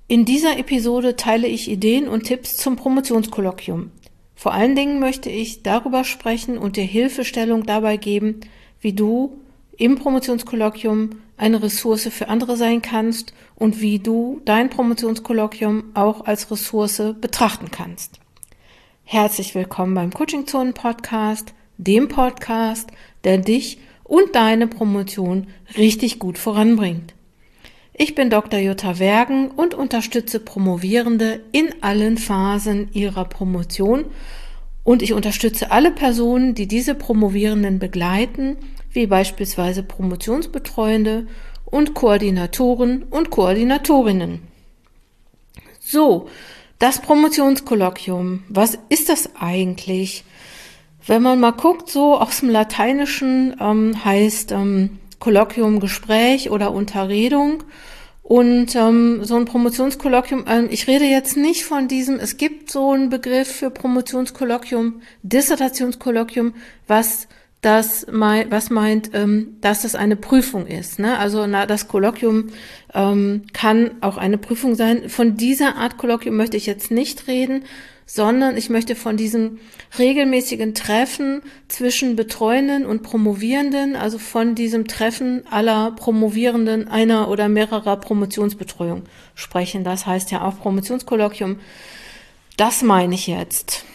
In dieser Episode teile ich Ideen und Tipps zum Promotionskolloquium. Vor allen Dingen möchte ich darüber sprechen und dir Hilfestellung dabei geben, wie du im Promotionskolloquium eine Ressource für andere sein kannst und wie du dein Promotionskolloquium auch als Ressource betrachten kannst. Herzlich willkommen beim Coaching Zonen Podcast, dem Podcast, der dich und deine Promotion richtig gut voranbringt. Ich bin Dr. Jutta Wergen und unterstütze Promovierende in allen Phasen ihrer Promotion und ich unterstütze alle Personen, die diese Promovierenden begleiten, wie beispielsweise Promotionsbetreuende und Koordinatoren und Koordinatorinnen. So, das Promotionskolloquium, was ist das eigentlich? Wenn man mal guckt, so aus dem Lateinischen heißt Kolloquium Gespräch oder Unterredung. Und so ein Promotionskolloquium, ich rede jetzt nicht von diesem, es gibt so einen Begriff für Promotionskolloquium, Dissertationskolloquium, was meint, dass das eine Prüfung ist. Ne? Also das Kolloquium kann auch eine Prüfung sein. Von dieser Art Kolloquium möchte ich jetzt nicht reden, sondern ich möchte von diesem regelmäßigen Treffen zwischen Betreuenden und Promovierenden, also von diesem Treffen aller Promovierenden einer oder mehrerer Promotionsbetreuung sprechen. Das heißt ja auch Promotionskolloquium. Das meine ich jetzt.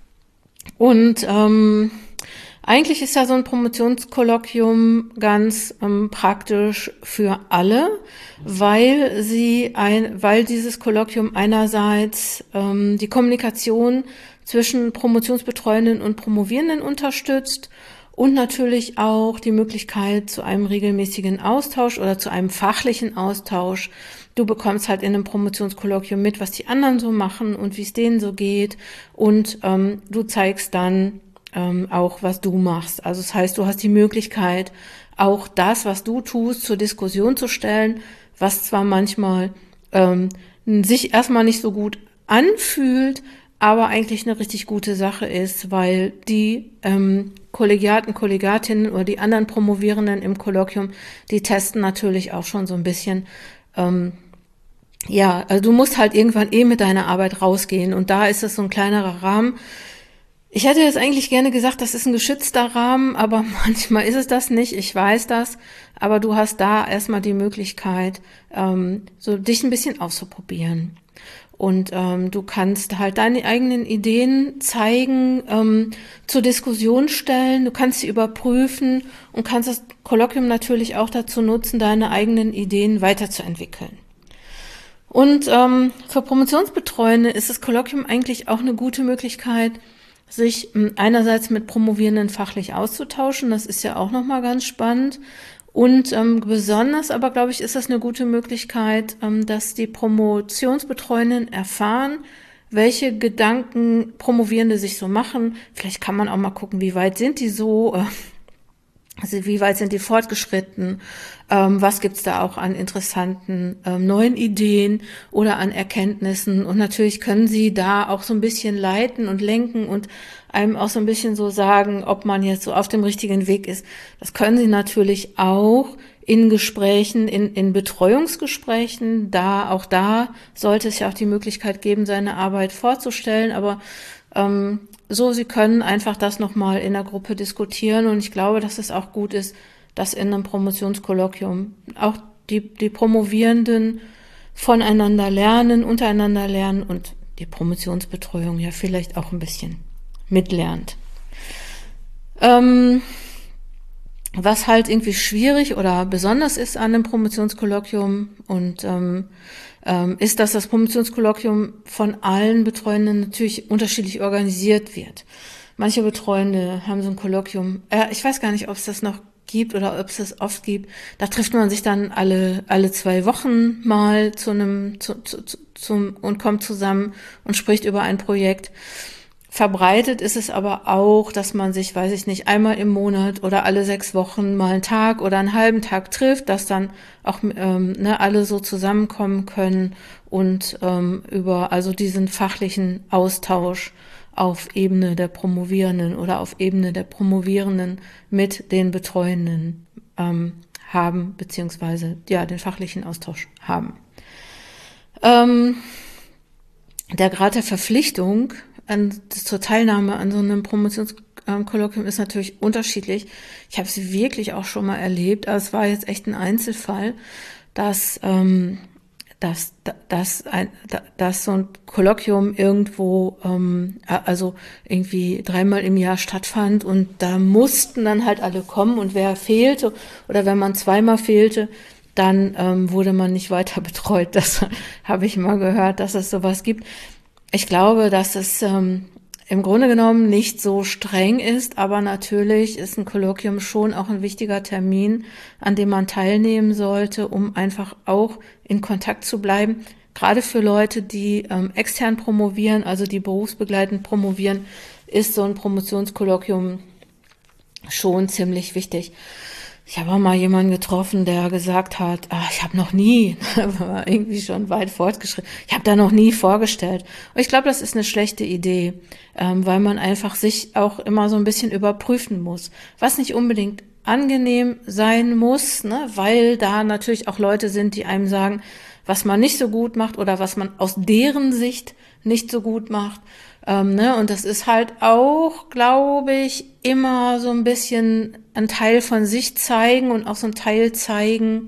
Und eigentlich ist ja so ein Promotionskolloquium ganz praktisch für alle, weil dieses Kolloquium einerseits die Kommunikation zwischen Promotionsbetreuenden und Promovierenden unterstützt und natürlich auch die Möglichkeit zu einem regelmäßigen Austausch oder zu einem fachlichen Austausch. Du bekommst halt in einem Promotionskolloquium mit, was die anderen so machen und wie es denen so geht, und du zeigst dann auch, was du machst. Also das heißt, du hast die Möglichkeit, auch das, was du tust, zur Diskussion zu stellen, was zwar manchmal sich erstmal nicht so gut anfühlt, aber eigentlich eine richtig gute Sache ist, weil die Kollegiaten, Kollegatinnen oder die anderen Promovierenden im Kolloquium, die testen natürlich auch schon so ein bisschen. Also du musst halt irgendwann mit deiner Arbeit rausgehen, und da ist es so ein kleinerer Rahmen. Ich hätte jetzt eigentlich gerne gesagt, das ist ein geschützter Rahmen, aber manchmal ist es das nicht, ich weiß das, aber du hast da erstmal die Möglichkeit, so dich ein bisschen auszuprobieren. Und du kannst halt deine eigenen Ideen zeigen, zur Diskussion stellen, du kannst sie überprüfen und kannst das Kolloquium natürlich auch dazu nutzen, deine eigenen Ideen weiterzuentwickeln. Und für Promotionsbetreuende ist das Kolloquium eigentlich auch eine gute Möglichkeit, sich einerseits mit Promovierenden fachlich auszutauschen, das ist ja auch nochmal ganz spannend, und besonders aber, glaube ich, ist das eine gute Möglichkeit, dass die Promotionsbetreuenden erfahren, welche Gedanken Promovierende sich so machen. Vielleicht kann man auch mal gucken, wie weit sind die so, also wie weit sind die fortgeschritten, was gibt's da auch an interessanten neuen Ideen oder an Erkenntnissen, und natürlich können sie da auch so ein bisschen leiten und lenken und einem auch so ein bisschen so sagen, ob man jetzt so auf dem richtigen Weg ist. Das können sie natürlich auch in Gesprächen, in Betreuungsgesprächen, auch da sollte es ja auch die Möglichkeit geben, seine Arbeit vorzustellen, aber sie können einfach das nochmal in der Gruppe diskutieren, und ich glaube, dass es auch gut ist, dass in einem Promotionskolloquium auch die Promovierenden voneinander lernen, untereinander lernen und die Promotionsbetreuung ja vielleicht auch ein bisschen mitlernt. Was halt irgendwie schwierig oder besonders ist an einem Promotionskolloquium und ist, dass das Promotionskolloquium von allen Betreuenden natürlich unterschiedlich organisiert wird. Manche Betreuende haben so ein Kolloquium, ich weiß gar nicht, ob es das noch gibt oder ob es das oft gibt. Da trifft man sich dann alle 2 Wochen mal und kommt zusammen und spricht über ein Projekt. Verbreitet ist es aber auch, dass man sich, weiß ich nicht, einmal im Monat oder alle 6 Wochen mal einen Tag oder einen halben Tag trifft, dass dann auch alle so zusammenkommen können und über diesen fachlichen Austausch auf Ebene der Promovierenden oder auf Ebene der Promovierenden mit den Betreuenden haben, beziehungsweise den fachlichen Austausch haben. Ähm, Der Grad der Verpflichtung zur Teilnahme an so einem Promotionskolloquium ist natürlich unterschiedlich. Ich habe es wirklich auch schon mal erlebt, aber es war jetzt echt ein Einzelfall, dass dass, dass so ein Kolloquium irgendwo, also irgendwie 3-mal im Jahr stattfand und da mussten dann halt alle kommen und wer fehlte oder wenn man 2-mal fehlte, dann wurde man nicht weiter betreut. Das habe ich mal gehört, dass es sowas gibt. Ich glaube, dass es im Grunde genommen nicht so streng ist, aber natürlich ist ein Kolloquium schon auch ein wichtiger Termin, an dem man teilnehmen sollte, um einfach auch in Kontakt zu bleiben. Gerade für Leute, die extern promovieren, also die berufsbegleitend promovieren, ist so ein Promotionskolloquium schon ziemlich wichtig. Ich habe auch mal jemanden getroffen, der gesagt hat, ich habe noch nie, war irgendwie schon weit fortgeschritten, ich habe da noch nie vorgestellt. Und ich glaube, das ist eine schlechte Idee, weil man einfach sich auch immer so ein bisschen überprüfen muss, was nicht unbedingt angenehm sein muss, ne, weil da natürlich auch Leute sind, die einem sagen, was man nicht so gut macht oder was man aus deren Sicht nicht so gut macht. Ne? Und das ist halt auch, glaube ich, immer so ein bisschen ein Teil von sich zeigen und auch so ein Teil zeigen,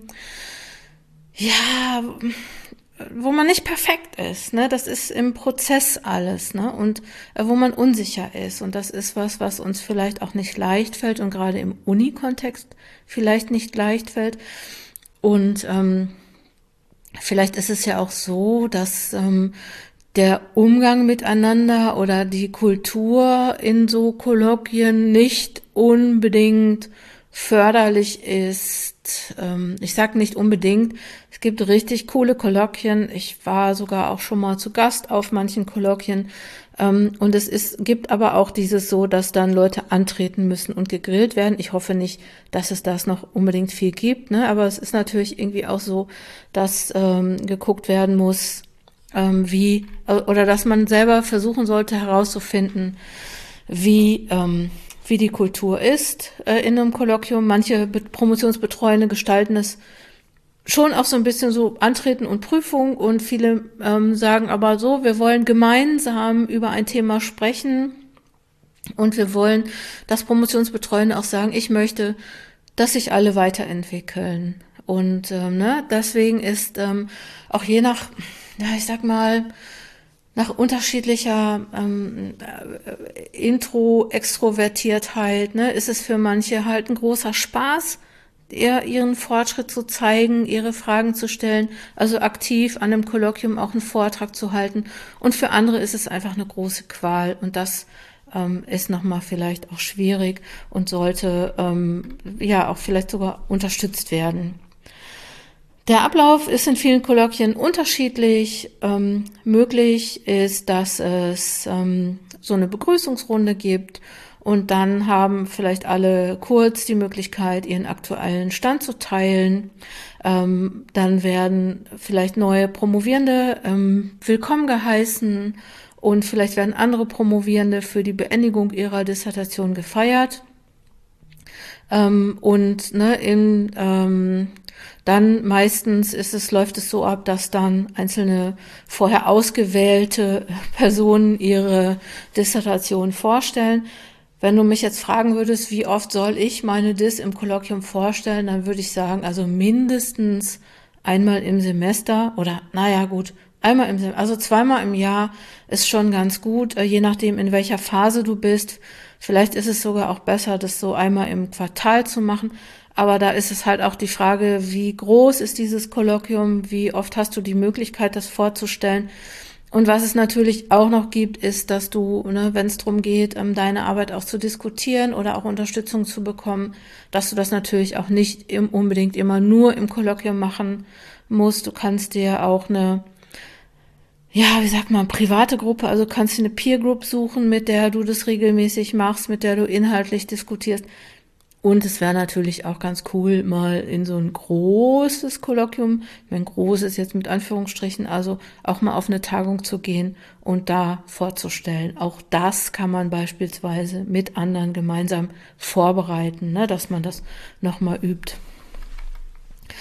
ja, wo man nicht perfekt ist, ne? Das ist im Prozess alles, ne? Und wo man unsicher ist. Und das ist was uns vielleicht auch nicht leicht fällt und gerade im Uni-Kontext vielleicht nicht leicht fällt. Und vielleicht ist es ja auch so, dass der Umgang miteinander oder die Kultur in so Kolloquien nicht unbedingt förderlich ist. Ich sage nicht unbedingt. Es gibt richtig coole Kolloquien. Ich war sogar auch schon mal zu Gast auf manchen Kolloquien. Und gibt aber auch dieses so, dass dann Leute antreten müssen und gegrillt werden. Ich hoffe nicht, dass es das noch unbedingt viel gibt, ne? Aber es ist natürlich irgendwie auch so, dass geguckt werden muss, oder dass man selber versuchen sollte herauszufinden, wie die Kultur ist in einem Kolloquium. Manche Promotionsbetreuende gestalten es schon auch so ein bisschen so Antreten und Prüfung und viele sagen aber so, wir wollen gemeinsam über ein Thema sprechen und wir wollen, dass Promotionsbetreuende auch sagen, ich möchte, dass sich alle weiterentwickeln. Und ne, deswegen ist auch je nach, ja, ich sag mal, nach unterschiedlicher Intro-Extrovertiertheit, ne, ist es für manche halt ein großer Spaß, ihren Fortschritt zu zeigen, ihre Fragen zu stellen, also aktiv an einem Kolloquium auch einen Vortrag zu halten. Und für andere ist es einfach eine große Qual und das ist nochmal vielleicht auch schwierig und sollte ja auch vielleicht sogar unterstützt werden. Der Ablauf ist in vielen Kolloquien unterschiedlich. Möglich ist, dass es so eine Begrüßungsrunde gibt und dann haben vielleicht alle kurz die Möglichkeit, ihren aktuellen Stand zu teilen. Dann werden vielleicht neue Promovierende willkommen geheißen und vielleicht werden andere Promovierende für die Beendigung ihrer Dissertation gefeiert. Und ne, dann meistens läuft es so ab, dass dann einzelne vorher ausgewählte Personen ihre Dissertation vorstellen. Wenn du mich jetzt fragen würdest, wie oft soll ich meine Diss im Kolloquium vorstellen, dann würde ich sagen, also mindestens einmal im Semester oder naja gut, einmal im Semester, also 2-mal im Jahr ist schon ganz gut, je nachdem in welcher Phase du bist. Vielleicht ist es sogar auch besser, das so einmal im Quartal zu machen. Aber da ist es halt auch die Frage, wie groß ist dieses Kolloquium, wie oft hast du die Möglichkeit, das vorzustellen. Und was es natürlich auch noch gibt, ist, dass du, ne, wenn es darum geht, deine Arbeit auch zu diskutieren oder auch Unterstützung zu bekommen, dass du das natürlich auch nicht unbedingt immer nur im Kolloquium machen musst. Du kannst dir auch eine, ja, wie sagt man, private Gruppe, also kannst du eine Peer Group suchen, mit der du das regelmäßig machst, mit der du inhaltlich diskutierst. Und es wäre natürlich auch ganz cool, mal in so ein großes Kolloquium, ich meine, groß ist jetzt mit Anführungsstrichen, also auch mal auf eine Tagung zu gehen und da vorzustellen. Auch das kann man beispielsweise mit anderen gemeinsam vorbereiten, ne, dass man das nochmal übt.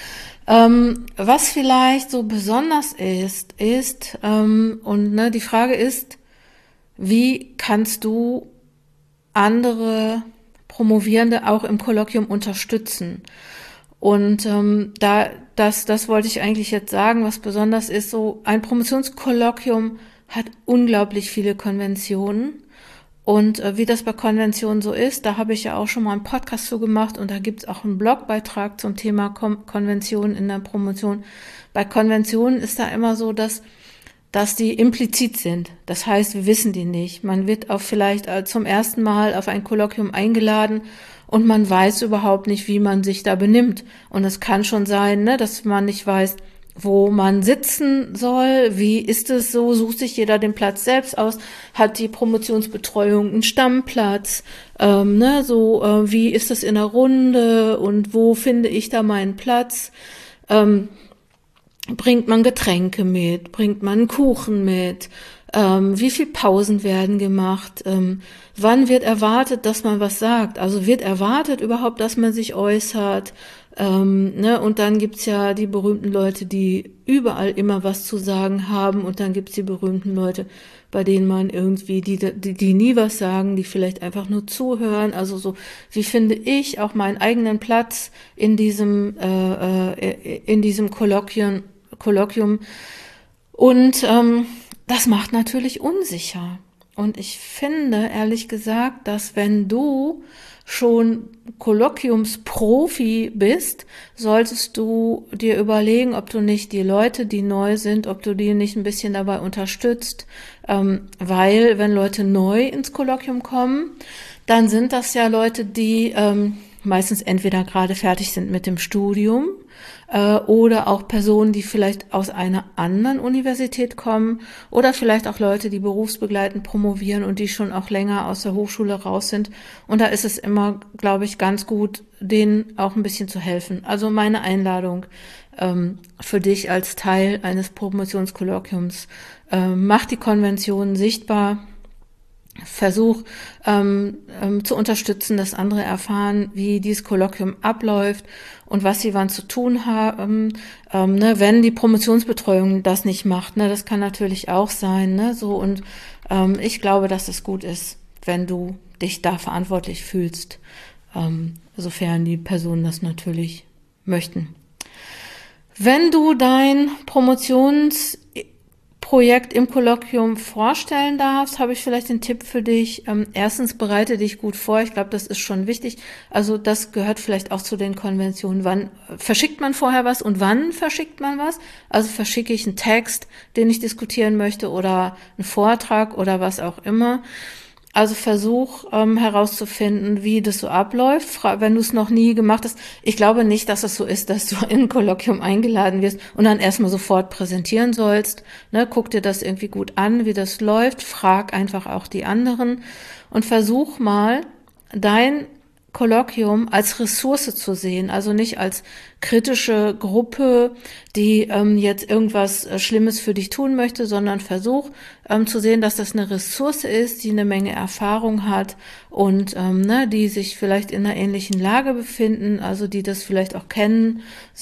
Was vielleicht so besonders ist, die Frage ist, wie kannst du andere Promovierende auch im Kolloquium unterstützen? Und das wollte ich eigentlich jetzt sagen, was besonders ist. So ein Promotionskolloquium hat unglaublich viele Konventionen. Und wie das bei Konventionen so ist, da habe ich ja auch schon mal einen Podcast zu gemacht und da gibt's auch einen Blogbeitrag zum Thema Konventionen in der Promotion. Bei Konventionen ist da immer so, dass die implizit sind. Das heißt, wir wissen die nicht. Man wird auch vielleicht zum ersten Mal auf ein Kolloquium eingeladen und man weiß überhaupt nicht, wie man sich da benimmt. Und es kann schon sein, ne, dass man nicht weiß, wo man sitzen soll, wie ist es so, sucht sich jeder den Platz selbst aus, hat die Promotionsbetreuung einen Stammplatz, wie ist das in der Runde und wo finde ich da meinen Platz, bringt man Getränke mit, bringt man Kuchen mit, wie viel Pausen werden gemacht, wann wird erwartet, dass man was sagt, also wird erwartet überhaupt, dass man sich äußert, und dann gibt's ja die berühmten Leute, die überall immer was zu sagen haben und dann gibt's die berühmten Leute, bei denen man irgendwie, die nie was sagen, die vielleicht einfach nur zuhören, also so, wie finde ich auch meinen eigenen Platz in diesem Kolloquium und das macht natürlich unsicher. Und ich finde, ehrlich gesagt, dass wenn du schon Kolloquiumsprofi bist, solltest du dir überlegen, ob du nicht die Leute, die neu sind, ob du die nicht ein bisschen dabei unterstützt, weil wenn Leute neu ins Kolloquium kommen, dann sind das ja Leute, die meistens entweder gerade fertig sind mit dem Studium oder auch Personen, die vielleicht aus einer anderen Universität kommen oder vielleicht auch Leute, die berufsbegleitend promovieren und die schon auch länger aus der Hochschule raus sind. Und da ist es immer, glaube ich, ganz gut, denen auch ein bisschen zu helfen. Also meine Einladung für dich als Teil eines Promotionskolloquiums, mach die Konventionen sichtbar. Versuch zu unterstützen, dass andere erfahren, wie dieses Kolloquium abläuft und was sie wann zu tun haben. Wenn die Promotionsbetreuung das nicht macht, ne, das kann natürlich auch sein, ne, so und ich glaube, dass es gut ist, wenn du dich da verantwortlich fühlst, sofern die Personen das natürlich möchten. Wenn du dein Promotionsprojekt im Kolloquium vorstellen darfst, habe ich vielleicht den Tipp für dich. Erstens, bereite dich gut vor. Ich glaube, das ist schon wichtig. Also das gehört vielleicht auch zu den Konventionen. Wann verschickt man vorher was und wann verschickt man was? Also verschicke ich einen Text, den ich diskutieren möchte oder einen Vortrag oder was auch immer. Also versuch herauszufinden, wie das so abläuft, wenn du es noch nie gemacht hast. Ich glaube nicht, dass es so ist, dass du in ein Kolloquium eingeladen wirst und dann erstmal sofort präsentieren sollst. Ne, guck dir das irgendwie gut an, wie das läuft. Frag einfach auch die anderen und versuch mal, dein Kolloquium als Ressource zu sehen, also nicht als kritische Gruppe, die jetzt irgendwas Schlimmes für dich tun möchte, sondern versuch zu sehen, dass das eine Ressource ist, die eine Menge Erfahrung hat und die sich vielleicht in einer ähnlichen Lage befinden, also die das vielleicht auch kennen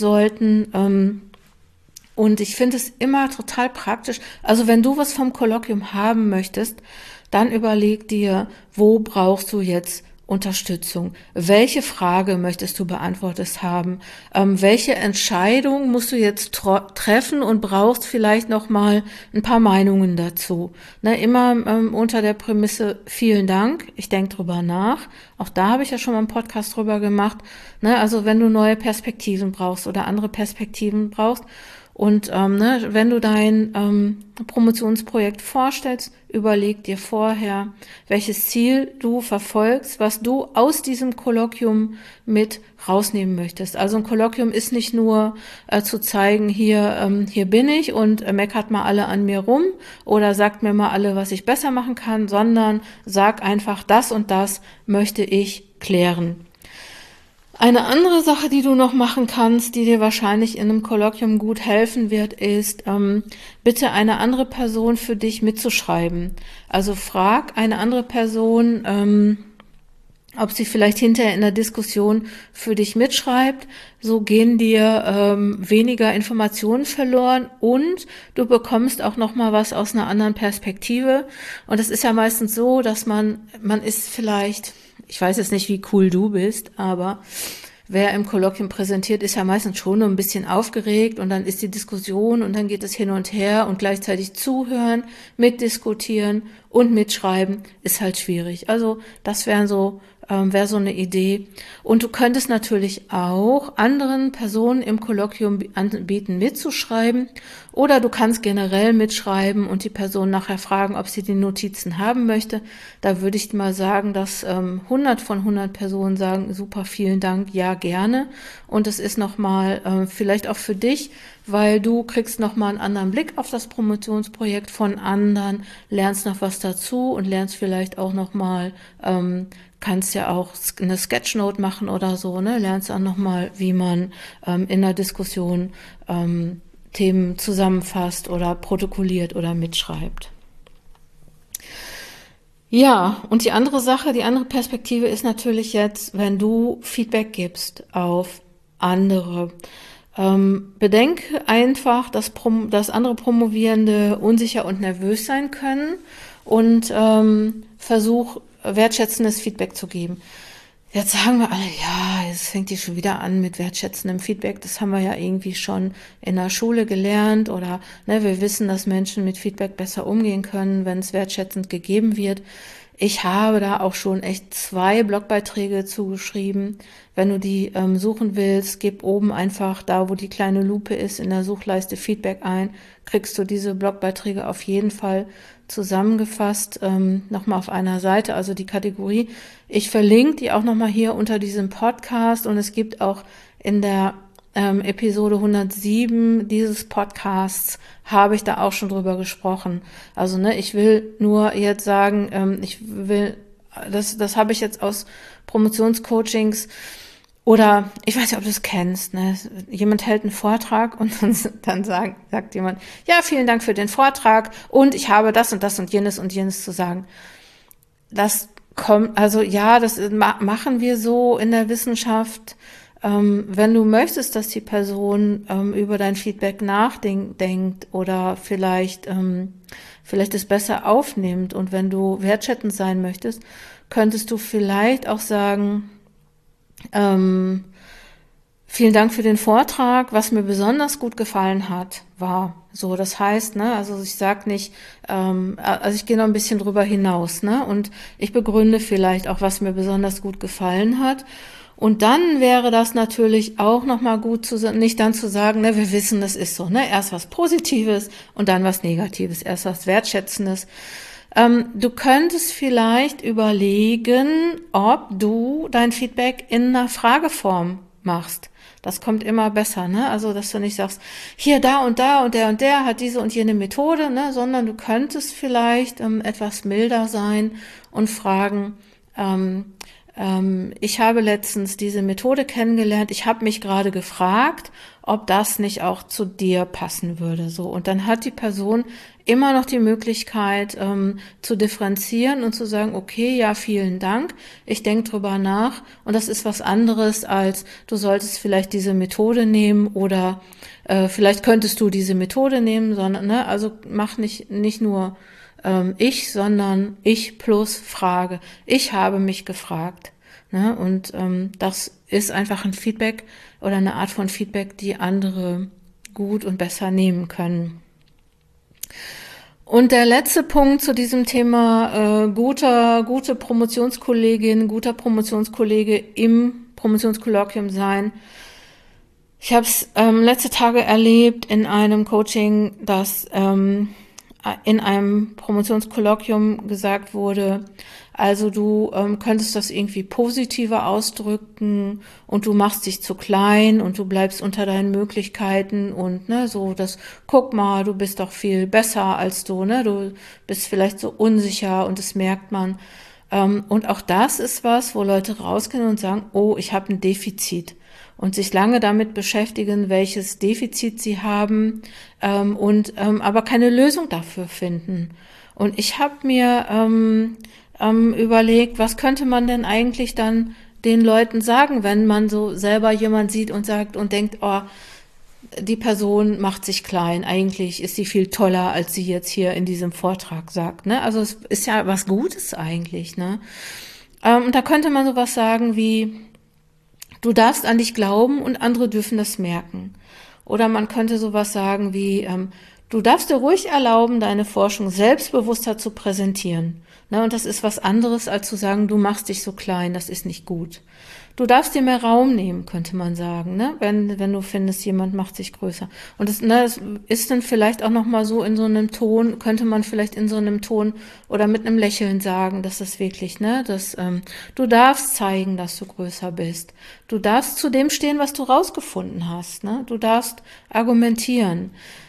sollten. Und ich finde es immer total praktisch. Also wenn du was vom Kolloquium haben möchtest, dann überleg dir, wo brauchst du jetzt Unterstützung? Welche Frage möchtest du beantwortet haben? Welche Entscheidung musst du jetzt treffen und brauchst vielleicht noch mal ein paar Meinungen dazu? Ne, immer unter der Prämisse, vielen Dank, ich denke drüber nach. Auch da habe ich ja schon mal einen Podcast drüber gemacht. Ne, also wenn du neue Perspektiven brauchst oder andere Perspektiven brauchst, und wenn du dein Promotionsprojekt vorstellst, überleg dir vorher, welches Ziel du verfolgst, was du aus diesem Kolloquium mit rausnehmen möchtest. Also ein Kolloquium ist nicht nur zu zeigen, hier bin ich und meckert mal alle an mir rum oder sagt mir mal alle, was ich besser machen kann, sondern sag einfach, das und das möchte ich klären. Eine andere Sache, die du noch machen kannst, die dir wahrscheinlich in einem Kolloquium gut helfen wird, ist, bitte eine andere Person für dich mitzuschreiben. Also frag eine andere Person, ob sie vielleicht hinterher in der Diskussion für dich mitschreibt. So gehen dir weniger Informationen verloren und du bekommst auch noch mal was aus einer anderen Perspektive. Und es ist ja meistens so, dass man ist vielleicht, ich weiß jetzt nicht, wie cool du bist, aber wer im Kolloquium präsentiert, ist ja meistens schon nur ein bisschen aufgeregt und dann ist die Diskussion und dann geht es hin und her und gleichzeitig zuhören, mitdiskutieren und mitschreiben ist halt schwierig. Also das wäre so eine Idee. Und du könntest natürlich auch anderen Personen im Kolloquium anbieten, mitzuschreiben. Oder du kannst generell mitschreiben und die Person nachher fragen, ob sie die Notizen haben möchte. Da würde ich mal sagen, dass 100 von 100 Personen sagen, super, vielen Dank, ja, gerne. Und es ist nochmal vielleicht auch für dich, weil du kriegst nochmal einen anderen Blick auf das Promotionsprojekt von anderen, lernst noch was dazu und lernst vielleicht auch nochmal, kannst ja auch eine Sketchnote machen oder so, ne? Lernst auch nochmal, wie man in der Diskussion Themen zusammenfasst oder protokolliert oder mitschreibt. Ja, und die andere Sache, die andere Perspektive ist natürlich jetzt, wenn du Feedback gibst auf andere. Bedenke einfach, dass andere Promovierende unsicher und nervös sein können und versuch wertschätzendes Feedback zu geben. Jetzt sagen wir alle, ja, jetzt fängt die schon wieder an mit wertschätzendem Feedback. Das haben wir ja irgendwie schon in der Schule gelernt oder ne, wir wissen, dass Menschen mit Feedback besser umgehen können, wenn es wertschätzend gegeben wird. Ich habe da auch schon echt 2 Blogbeiträge zugeschrieben. Wenn du die suchen willst, gib oben einfach da, wo die kleine Lupe ist, in der Suchleiste Feedback ein, kriegst du diese Blogbeiträge auf jeden Fall zusammengefasst, nochmal auf einer Seite, also die Kategorie. Ich verlinke die auch nochmal hier unter diesem Podcast und es gibt auch in der Episode 107 dieses Podcasts habe ich da auch schon drüber gesprochen. Also ne, ich will nur jetzt sagen, das habe ich jetzt aus Promotionscoachings oder ich weiß nicht, ob du es kennst, ne? Jemand hält einen Vortrag und dann sagt jemand, ja, vielen Dank für den Vortrag und ich habe das und jenes zu sagen. Das kommt, also ja, das machen wir so in der Wissenschaft. Wenn du möchtest, dass die Person über dein Feedback nachdenkt oder vielleicht es besser aufnimmt und wenn du wertschätzend sein möchtest, könntest du vielleicht auch sagen, vielen Dank für den Vortrag. Was mir besonders gut gefallen hat, war so. Das heißt, ne, also ich sag nicht, also ich gehe noch ein bisschen drüber hinaus, ne, und ich begründe vielleicht auch, was mir besonders gut gefallen hat. Und dann wäre das natürlich auch nochmal gut, nicht dann zu sagen, ne, wir wissen, das ist so, ne, erst was Positives und dann was Negatives, erst was Wertschätzendes. Du könntest vielleicht überlegen, ob du dein Feedback in einer Frageform machst. Das kommt immer besser, ne? Also, dass du nicht sagst, hier, da und der hat diese und jene Methode, ne? Sondern du könntest vielleicht etwas milder sein und fragen, ich habe letztens diese Methode kennengelernt. Ich habe mich gerade gefragt, ob das nicht auch zu dir passen würde. So, und dann hat die Person immer noch die Möglichkeit zu differenzieren und zu sagen, okay, ja, vielen Dank. Ich denke drüber nach und das ist was anderes als du solltest vielleicht diese Methode nehmen oder vielleicht könntest du diese Methode nehmen, sondern ne, also mach nicht nur ich, sondern ich plus Frage. Ich habe mich gefragt. Ne? Und das ist einfach ein Feedback oder eine Art von Feedback, die andere gut und besser nehmen können. Und der letzte Punkt zu diesem Thema gute Promotionskollegin, guter Promotionskollege im Promotionskolloquium sein. Ich habe es letzte Tage erlebt in einem Coaching, dass in einem Promotionskolloquium gesagt wurde, also du könntest das irgendwie positiver ausdrücken und du machst dich zu klein und du bleibst unter deinen Möglichkeiten und ne, so das, guck mal, du bist doch viel besser als du, ne, du bist vielleicht so unsicher und das merkt man. Und auch das ist was, wo Leute rausgehen und sagen, oh, ich habe ein Defizit. Und sich lange damit beschäftigen, welches Defizit sie haben aber keine Lösung dafür finden. Und ich habe mir überlegt, was könnte man denn eigentlich dann den Leuten sagen, wenn man so selber jemand sieht und sagt und denkt, oh, die Person macht sich klein, eigentlich ist sie viel toller, als sie jetzt hier in diesem Vortrag sagt, ne? Also es ist ja was Gutes eigentlich, ne? Und da könnte man sowas sagen wie, du darfst an dich glauben und andere dürfen das merken. Oder man könnte sowas sagen wie, du darfst dir ruhig erlauben, deine Forschung selbstbewusster zu präsentieren. Ne, und das ist was anderes, als zu sagen, du machst dich so klein, das ist nicht gut. Du darfst dir mehr Raum nehmen, könnte man sagen, ne? Wenn du findest, jemand macht sich größer. Und das ist dann vielleicht auch nochmal so in so einem Ton, könnte man vielleicht in so einem Ton oder mit einem Lächeln sagen, dass das wirklich, ne, du darfst zeigen, dass du größer bist. Du darfst zu dem stehen, was du rausgefunden hast, ne? Du darfst argumentieren.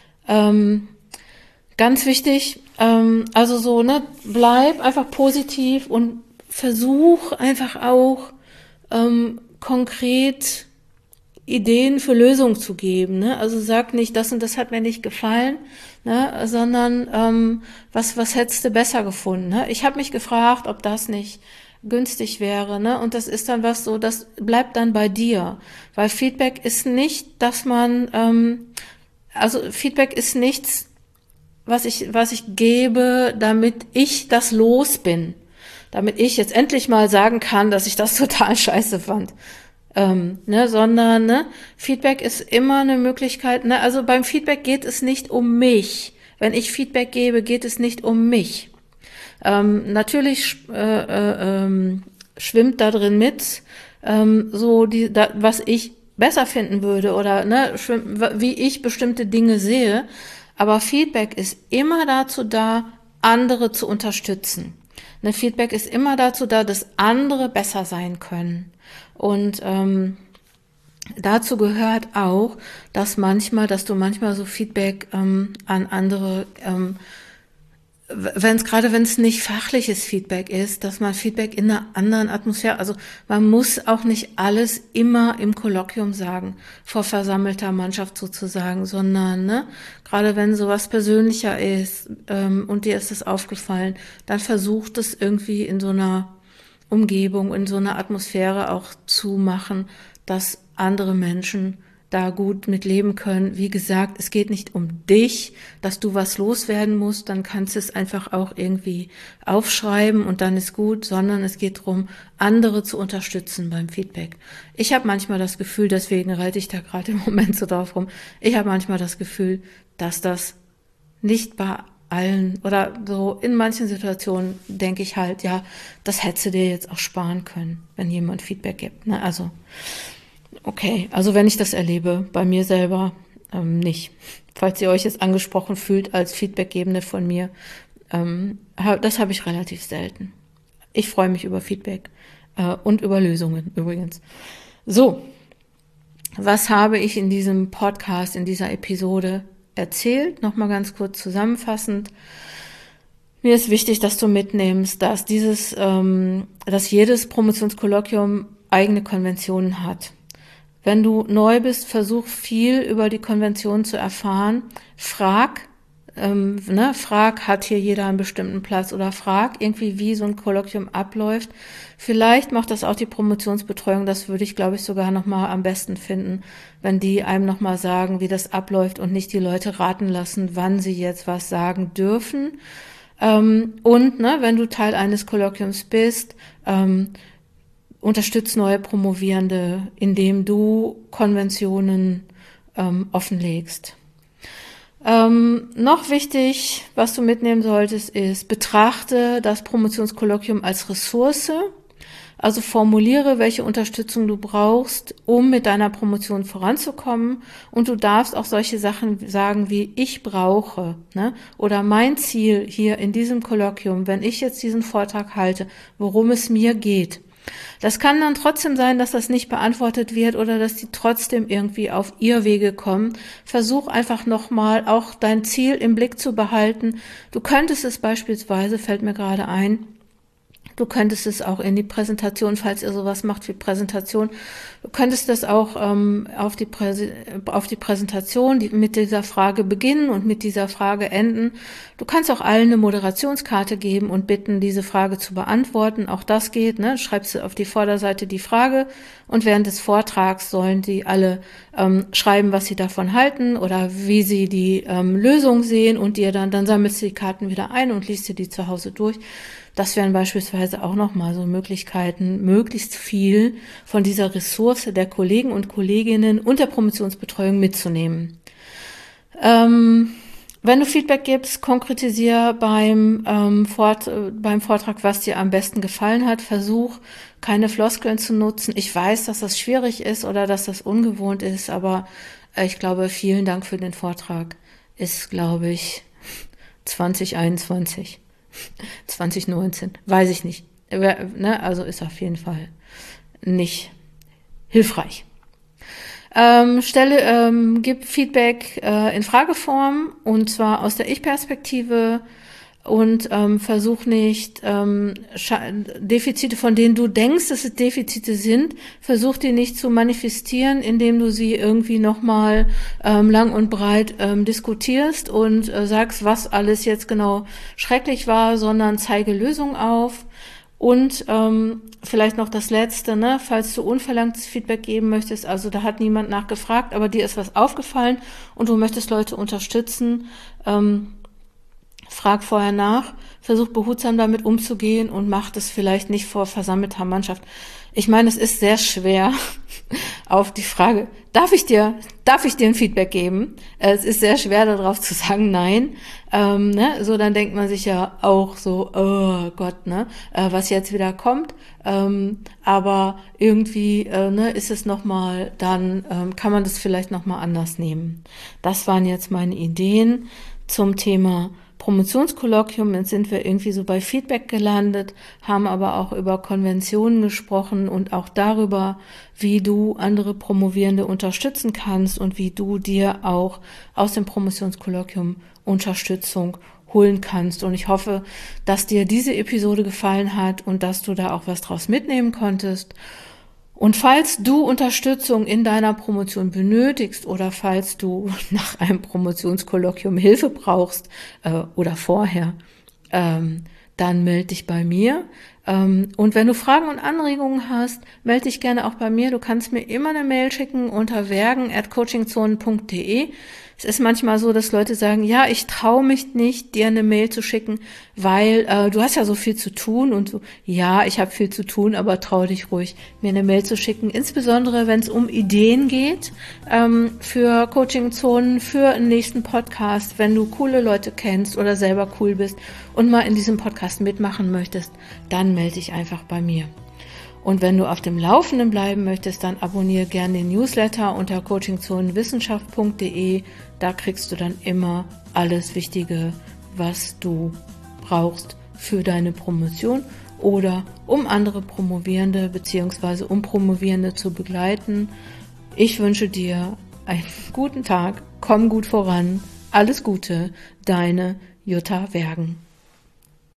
Ganz wichtig, also so, ne, bleib einfach positiv und versuch einfach auch konkret Ideen für Lösungen zu geben, ne? Also sag nicht, das und das hat mir nicht gefallen, ne? Sondern was hättest du besser gefunden, ne? Ich habe mich gefragt, ob das nicht günstig wäre, ne? Und das ist dann was so, das bleibt dann bei dir, weil Feedback ist nicht, dass man also Feedback ist nichts, was ich gebe, damit ich das los bin. Damit ich jetzt endlich mal sagen kann, dass ich das total scheiße fand. Ne, sondern, ne, Feedback ist immer eine Möglichkeit, ne, also beim Feedback geht es nicht um mich. Wenn ich Feedback gebe, geht es nicht um mich. Natürlich schwimmt da drin mit, was ich besser finden würde oder ne, wie ich bestimmte Dinge sehe. Aber Feedback ist immer dazu da, andere zu unterstützen. Ne, Feedback ist immer dazu da, dass andere besser sein können. Und dazu gehört auch, dass du manchmal so Feedback an andere, wenn es nicht fachliches Feedback ist, dass man Feedback in einer anderen Atmosphäre, also man muss auch nicht alles immer im Kolloquium sagen, vor versammelter Mannschaft sozusagen, sondern ne, gerade wenn sowas persönlicher ist und dir ist das aufgefallen, dann versucht es irgendwie in so einer Umgebung, in so einer Atmosphäre auch zu machen, dass andere Menschen da gut mit leben können. Wie gesagt, es geht nicht um dich, dass du was loswerden musst, dann kannst du es einfach auch irgendwie aufschreiben und dann ist gut, sondern es geht darum, andere zu unterstützen beim Feedback. Ich habe manchmal das Gefühl, deswegen reite ich da gerade im Moment so drauf rum, ich habe manchmal das Gefühl, dass das nicht bei allen oder so in manchen Situationen denke ich halt, ja, das hättest du dir jetzt auch sparen können, wenn jemand Feedback gibt. Ne? Also okay, also wenn ich das erlebe, bei mir selber nicht. Falls ihr euch jetzt angesprochen fühlt als Feedbackgebende von mir, das habe ich relativ selten. Ich freue mich über Feedback und über Lösungen übrigens. So, was habe ich in diesem Podcast, in dieser Episode erzählt? Nochmal ganz kurz zusammenfassend. Mir ist wichtig, dass du mitnimmst, dass dass jedes Promotionskolloquium eigene Konventionen hat. Wenn du neu bist, versuch viel über die Konvention zu erfahren. Frag, hat hier jeder einen bestimmten Platz oder frag irgendwie, wie so ein Kolloquium abläuft. Vielleicht macht das auch die Promotionsbetreuung, das würde ich, glaube ich, sogar nochmal am besten finden, wenn die einem nochmal sagen, wie das abläuft und nicht die Leute raten lassen, wann sie jetzt was sagen dürfen. Und wenn du Teil eines Kolloquiums bist, unterstützt neue Promovierende, indem du Konventionen offenlegst. Noch wichtig, was du mitnehmen solltest, ist, betrachte das Promotionskolloquium als Ressource. Also formuliere, welche Unterstützung du brauchst, um mit deiner Promotion voranzukommen. Und du darfst auch solche Sachen sagen wie ich brauche, ne? Oder mein Ziel hier in diesem Kolloquium, wenn ich jetzt diesen Vortrag halte, worum es mir geht. Das kann dann trotzdem sein, dass das nicht beantwortet wird oder dass die trotzdem irgendwie auf ihr Wege kommen. Versuch einfach nochmal auch dein Ziel im Blick zu behalten. Du könntest es beispielsweise, fällt mir gerade ein, Du könntest es auch in die Präsentation, falls ihr sowas macht wie Präsentation, du könntest das auch auf die Präsentation mit dieser Frage beginnen und mit dieser Frage enden. Du kannst auch allen eine Moderationskarte geben und bitten, diese Frage zu beantworten. Auch das geht, ne? Schreibst du auf die Vorderseite die Frage und während des Vortrags sollen die alle schreiben, was sie davon halten oder wie sie die Lösung sehen und dann sammelst du die Karten wieder ein und liest dir die zu Hause durch. Das wären beispielsweise auch nochmal so Möglichkeiten, möglichst viel von dieser Ressource der Kollegen und Kolleginnen und der Promotionsbetreuung mitzunehmen. Wenn du Feedback gibst, konkretisier beim Vortrag, was dir am besten gefallen hat. Versuch, keine Floskeln zu nutzen. Ich weiß, dass das schwierig ist oder dass das ungewohnt ist, aber ich glaube, vielen Dank für den Vortrag ist, glaube ich, 2021. 2019, weiß ich nicht. Also ist auf jeden Fall nicht hilfreich. Gib Feedback in Frageform und zwar aus der Ich-Perspektive und versuch nicht Defizite, von denen du denkst, dass es Defizite sind, versuch die nicht zu manifestieren, indem du sie irgendwie nochmal lang und breit diskutierst und sagst, was alles jetzt genau schrecklich war, sondern zeige Lösungen auf. Und vielleicht noch das Letzte, ne? Falls du unverlangtes Feedback geben möchtest, also da hat niemand nachgefragt, aber dir ist was aufgefallen und du möchtest Leute unterstützen, frag vorher nach, versuch behutsam damit umzugehen und mach das vielleicht nicht vor versammelter Mannschaft. Ich meine, es ist sehr schwer auf die Frage, darf ich dir ein Feedback geben? Es ist sehr schwer darauf zu sagen, nein. So, dann denkt man sich ja auch so, oh Gott, ne, was jetzt wieder kommt. Aber irgendwie ist es nochmal, dann kann man das vielleicht nochmal anders nehmen. Das waren jetzt meine Ideen zum Thema Promotionskolloquium. Jetzt sind wir irgendwie so bei Feedback gelandet, haben aber auch über Konventionen gesprochen und auch darüber, wie du andere Promovierende unterstützen kannst und wie du dir auch aus dem Promotionskolloquium Unterstützung holen kannst. Und ich hoffe, dass dir diese Episode gefallen hat und dass du da auch was draus mitnehmen konntest. Und falls du Unterstützung in deiner Promotion benötigst oder falls du nach einem Promotionskolloquium Hilfe brauchst oder vorher, dann melde dich bei mir. Und wenn du Fragen und Anregungen hast, melde dich gerne auch bei mir. Du kannst mir immer eine Mail schicken unter vergen@coachingzonen.de. Es ist manchmal so, dass Leute sagen, ja, ich traue mich nicht, dir eine Mail zu schicken, weil du hast ja so viel zu tun und so. Ja, ich habe viel zu tun, aber traue dich ruhig, mir eine Mail zu schicken. Insbesondere, wenn es um Ideen geht für Coaching-Zonen, für einen nächsten Podcast, wenn du coole Leute kennst oder selber cool bist und mal in diesem Podcast mitmachen möchtest, dann melde dich einfach bei mir. Und wenn du auf dem Laufenden bleiben möchtest, dann abonniere gerne den Newsletter unter coachingzonenwissenschaft.de. Da kriegst du dann immer alles Wichtige, was du brauchst für deine Promotion oder um andere Promovierende bzw. um Promovierende zu begleiten. Ich wünsche dir einen guten Tag, komm gut voran, alles Gute, deine Jutta Vergen.